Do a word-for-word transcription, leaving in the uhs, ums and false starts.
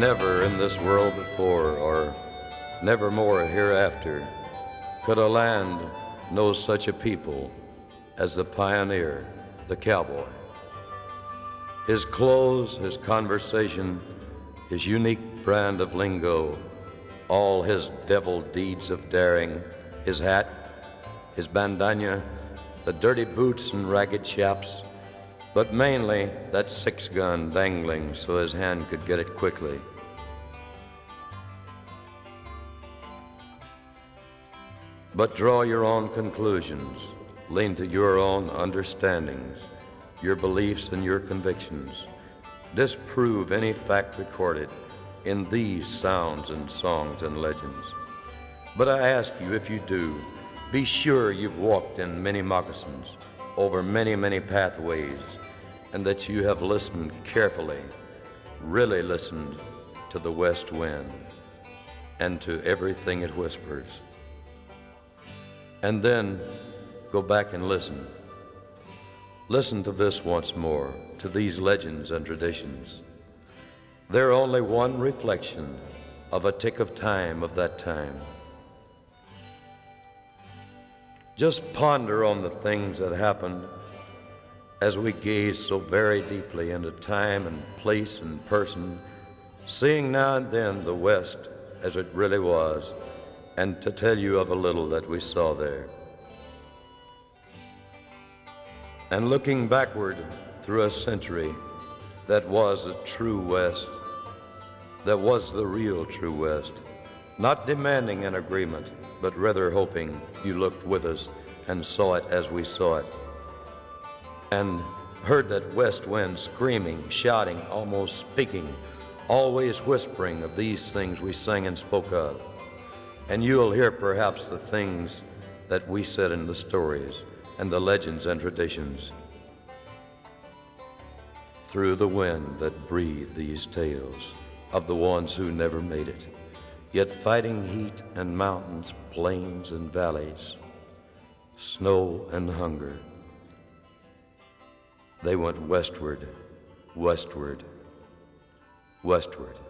Never in this world before, or never more hereafter, could a land know such a people as the pioneer, the cowboy. His clothes, his conversation, his unique brand of lingo, all his devil deeds of daring, his hat, his bandana, the dirty boots and ragged chaps, but mainly that six-gun dangling so his hand could get it quickly. But draw your own conclusions, lean to your own understandings, your beliefs and your convictions. Disprove any fact recorded in these sounds and songs and legends. But I ask you, if you do, be sure you've walked in many moccasins, over many, many pathways, and that you have listened carefully, really listened to the west wind and to everything it whispers. And then go back and listen. Listen to this once more, to these legends and traditions. They're only one reflection of a tick of time of that time. Just ponder on the things that happened as we gaze so very deeply into time and place and person, seeing now and then the West as it really was, and to tell you of a little that we saw there. And looking backward through a century that was a true West, that was the real true West, not demanding an agreement, but rather hoping you looked with us and saw it as we saw it, and heard that west wind screaming, shouting, almost speaking, always whispering of these things we sang and spoke of. And you'll hear perhaps the things that we said in the stories and the legends and traditions through the wind that breathed these tales of the ones who never made it, yet fighting heat and mountains, plains and valleys, snow and hunger. They went westward, westward, westward.